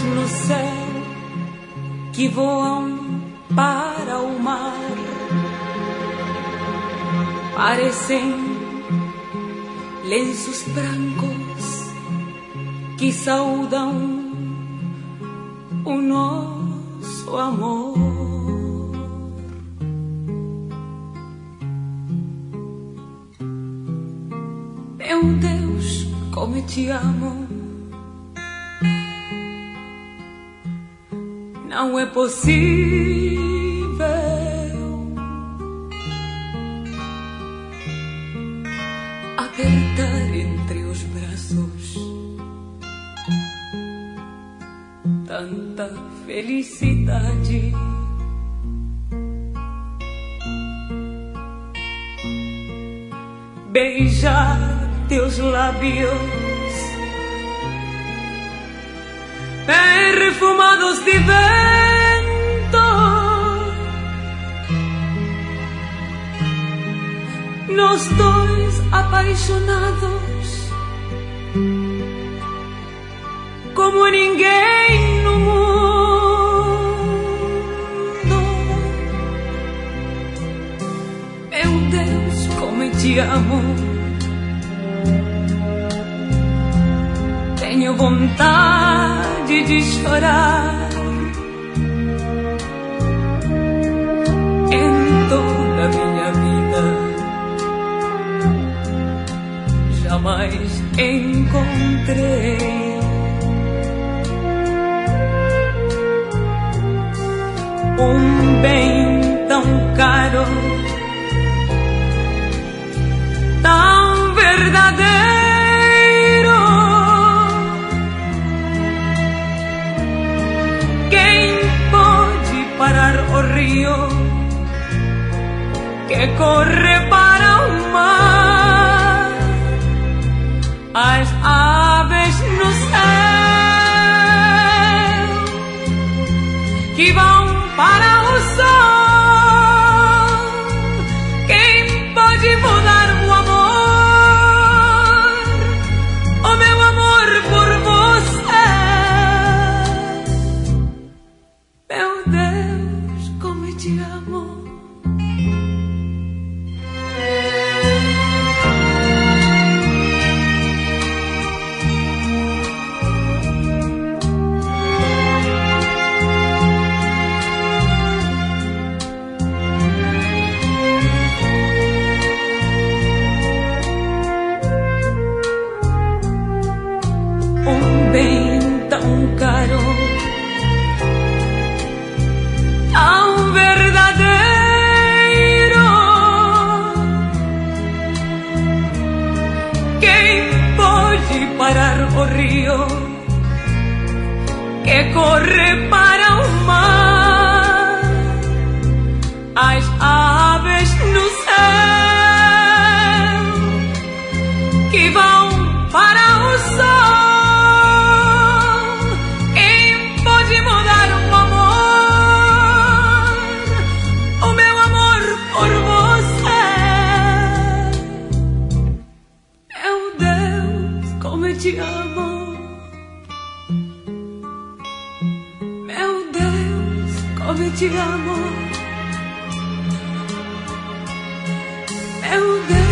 no céu que voam para o mar. Parecem lenços brancos que saudam o nosso amor. Meu Deus, como eu te amo. Não é possível apertar entre os braços tanta felicidade. Beijar teus lábios perfumados de vento, nós dois apaixonados como ninguém no mundo. Meu Deus, como eu te amo. Tenho vontade de chorar em toda a minha vida. Jamais encontrei um bem tão caro, tão verdadeiro. Parar o rio que corre para o mar, as aves no céu que vão para o sol. Quem pode mudar o amor, o meu amor por você? Meu Deus, como eu te amo. Um bem tão caro, tão verdadeiro. Quem pode parar o rio que corre para o mar, as aves no céu que vão para o sol? Te amo, meu Deus, como eu te amo, meu Deus.